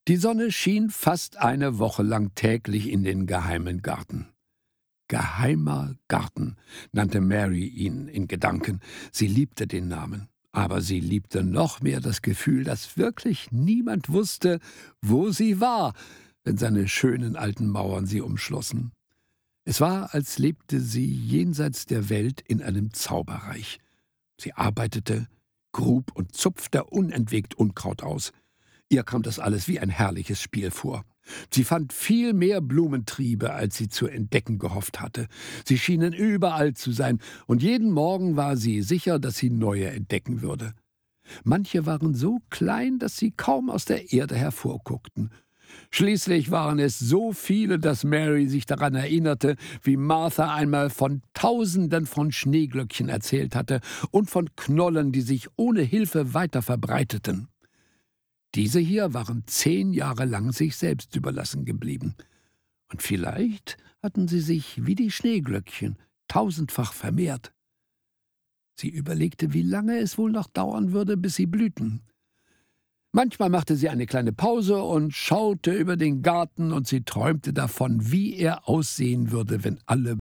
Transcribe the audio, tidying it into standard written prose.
Die Sonne schien fast eine Woche lang täglich in den geheimen Garten. Geheimer Garten nannte Mary ihn in Gedanken. Sie liebte den Namen, aber sie liebte noch mehr das Gefühl, dass wirklich niemand wusste, wo sie war, wenn seine schönen alten Mauern sie umschlossen. Es war, als lebte sie jenseits der Welt in einem Zauberreich. Sie arbeitete, grub und zupfte unentwegt Unkraut aus. Ihr kam das alles wie ein herrliches Spiel vor. Sie fand viel mehr Blumentriebe, als sie zu entdecken gehofft hatte. Sie schienen überall zu sein, und jeden Morgen war sie sicher, dass sie neue entdecken würde. Manche waren so klein, dass sie kaum aus der Erde hervorguckten. Schließlich waren es so viele, dass Mary sich daran erinnerte, wie Martha einmal von Tausenden von Schneeglöckchen erzählt hatte und von Knollen, die sich ohne Hilfe weiter verbreiteten. Diese hier waren 10 Jahre lang sich selbst überlassen geblieben. Und vielleicht hatten sie sich wie die Schneeglöckchen tausendfach vermehrt. Sie überlegte, wie lange es wohl noch dauern würde, bis sie blühten. Manchmal machte sie eine kleine Pause und schaute über den Garten, und sie träumte davon, wie er aussehen würde, wenn alle